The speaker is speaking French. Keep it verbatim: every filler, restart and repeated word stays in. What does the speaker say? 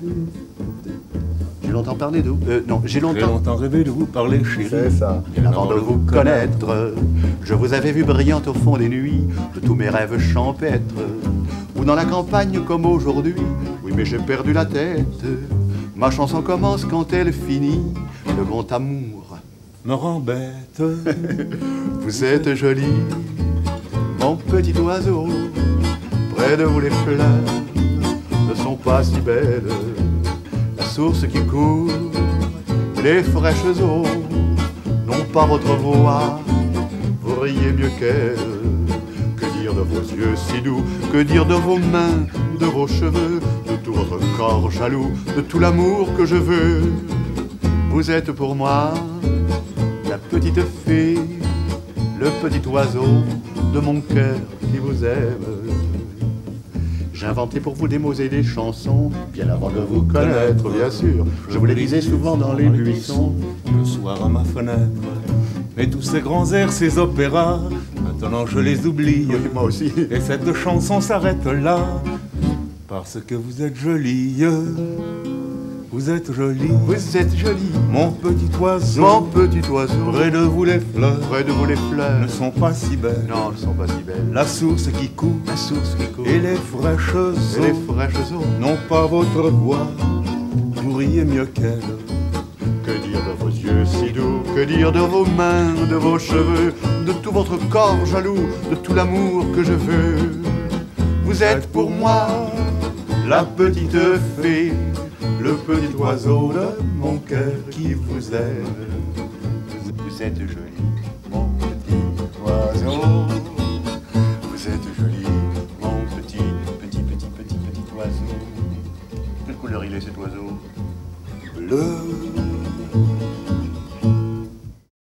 J'ai longtemps parlé de vous. Euh, non, j'ai J'ai longtemps. longtemps rêvé de vous parler, chérie. C'est ça. Bien avant de vous connaître, je vous avais vu brillante au fond des nuits de tous mes rêves champêtres. Ou dans la campagne comme aujourd'hui. Oui, mais j'ai perdu la tête. Ma chanson commence quand elle finit. Le grand amour me rend bête. Vous êtes joli, mon petit oiseau. Près de vous les fleurs ne sont pas si belles. La source qui coule, les fraîches eaux n'ont pas votre voix. Vous riez mieux qu'elle. Que dire de vos yeux si doux? Que dire de vos mains, de vos cheveux, de tout votre corps jaloux, de tout l'amour que je veux? Vous êtes pour moi la petite fée, le petit oiseau de mon cœur qui vous aime. J'ai inventé pour vous des mots et des chansons, bien avant de vous connaître, bien sûr. Je vous les disais souvent dans les buissons. Le soir à ma fenêtre. Mais tous ces grands airs, ces opéras, maintenant je les oublie. Oui, moi aussi. Et cette chanson s'arrête là, parce que vous êtes jolie. Vous êtes jolie, Vous êtes joli, mon petit oiseau. mon petit oiseau. Près de vous les fleurs Près de vous les fleurs ne sont pas si belles. non, elles ne sont pas si belles. La source qui coule La source qui coule et les fraîches et les eaux fraîches eaux. n'ont pas votre voix. Vous riez mieux qu'elle. Que dire de vos yeux si doux? Que dire de vos mains, de vos cheveux, de tout votre corps jaloux, de tout l'amour que je veux? Vous êtes pour moi la petite fée, le petit oiseau de mon cœur qui vous aime. Vous êtes joli, mon petit oiseau. Vous êtes joli, mon petit, petit, petit, petit, petit oiseau. Quelle couleur il est cet oiseau? Bleu.